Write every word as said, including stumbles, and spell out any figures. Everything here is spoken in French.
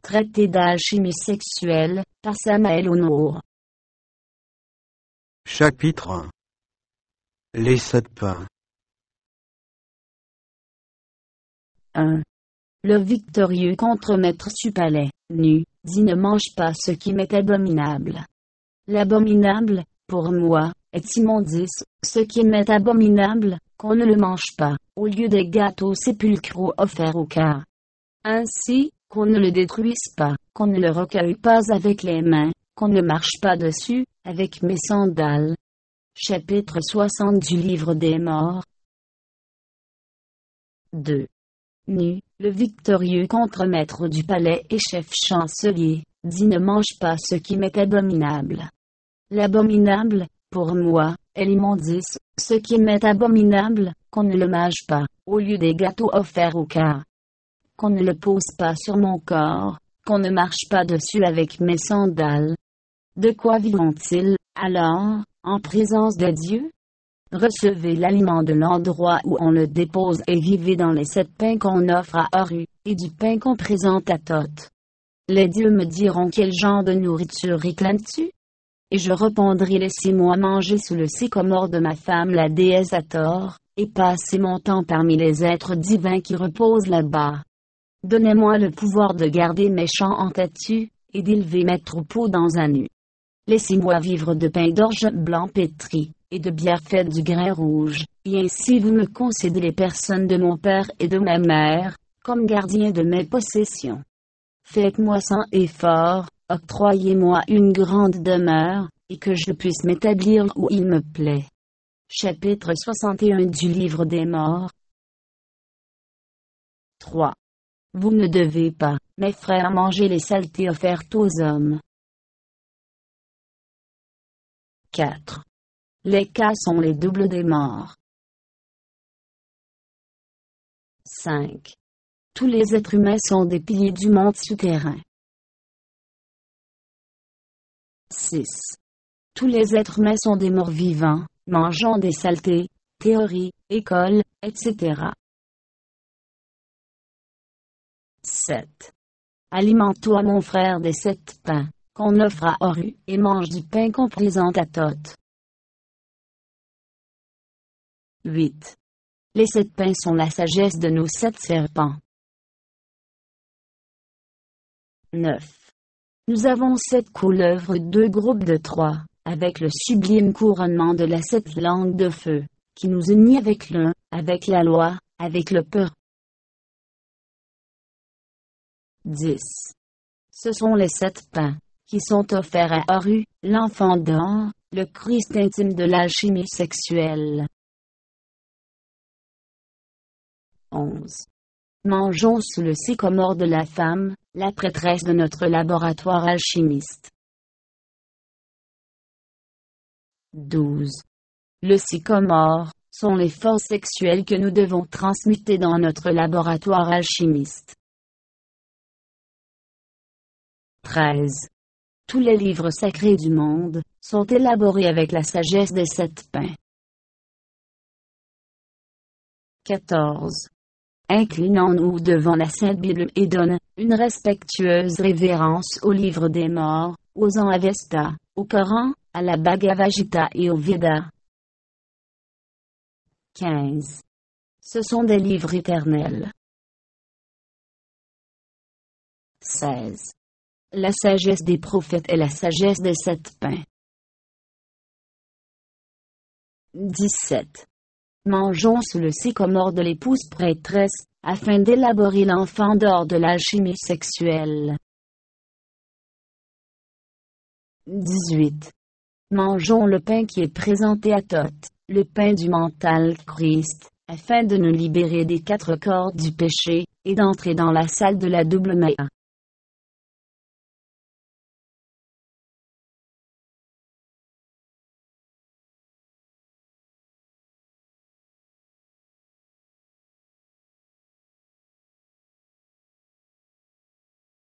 Traité d'alchimie sexuelle, par Samael Honnour. Chapitre un. Les sept pains. un. Le victorieux contremaître du palais, nu, dit ne mange pas ce qui m'est abominable. L'abominable, pour moi, est immondice, ce qui m'est abominable, qu'on ne le mange pas, au lieu des gâteaux sépulcraux offerts au cas. Ainsi, qu'on ne le détruise pas, qu'on ne le recueille pas avec les mains, qu'on ne marche pas dessus, avec mes sandales. Chapitre soixante du livre des morts. deux. Nu, le victorieux contremaître du palais et chef chancelier, dit ne mange pas ce qui m'est abominable. L'abominable, pour moi, est l'immondice, ce qui m'est abominable, qu'on ne le mange pas, au lieu des gâteaux offerts au cas. Qu'on ne le pose pas sur mon corps, qu'on ne marche pas dessus avec mes sandales. De quoi vivons-ils, alors, en présence de Dieu? Recevez l'aliment de l'endroit où on le dépose et vivez dans les sept pains qu'on offre à Horu, et du pain qu'on présente à Thoth. Les dieux me diront quel genre de nourriture réclames-tu? Et je répondrai laissez-moi manger sous le sycomore de ma femme la déesse Hathor, et passer mon temps parmi les êtres divins qui reposent là-bas. Donnez-moi le pouvoir de garder mes champs en têtu, et d'élever mes troupeaux dans un nu. Laissez-moi vivre de pain d'orge blanc pétri, et de bière faite du grain rouge, et ainsi vous me concédez les personnes de mon père et de ma mère, comme gardien de mes possessions. Faites-moi sans effort, octroyez-moi une grande demeure, et que je puisse m'établir où il me plaît. Chapitre soixante et un du livre des morts. trois. Vous ne devez pas, mes frères, manger les saletés offertes aux hommes. quatre. Les cas sont les doubles des morts. cinq. Tous les êtres humains sont des piliers du monde souterrain. six. Tous les êtres humains sont des morts vivants, mangeant des saletés, théories, écoles, et cetera. sept. Alimente-toi mon frère des sept pains, qu'on offre à Horu, et mange du pain qu'on présente à Thoth. huit. Les sept pains sont la sagesse de nos sept serpents. neuf. Nous avons sept couleuvres, deux groupes de trois, avec le sublime couronnement de la sept langues de feu, qui nous unit avec l'un, avec la loi, avec le peur. dix. Ce sont les sept pains, qui sont offerts à Horu, l'enfant d'or, le Christ intime de l'alchimie sexuelle. onze. Mangeons sous le sycomore de la femme, la prêtresse de notre laboratoire alchimiste. douze. Le sycomore, sont les forces sexuelles que nous devons transmuter dans notre laboratoire alchimiste. treize. Tous les livres sacrés du monde, sont élaborés avec la sagesse des sept pains. quatorze. Inclinons-nous devant la Sainte Bible et donnons une respectueuse révérence au livre des morts, aux Avesta, au Coran, à la Bhagavad Gita et au Veda. quinze. Ce sont des livres éternels. seize. La sagesse des prophètes est la sagesse des sept pains. dix-sept. Mangeons sous le sycomore de l'épouse prêtresse, afin d'élaborer l'enfant d'or de l'alchimie sexuelle. dix-huit. Mangeons le pain qui est présenté à Thoth, le pain du mental Christ, afin de nous libérer des quatre corps du péché, et d'entrer dans la salle de la double Maya.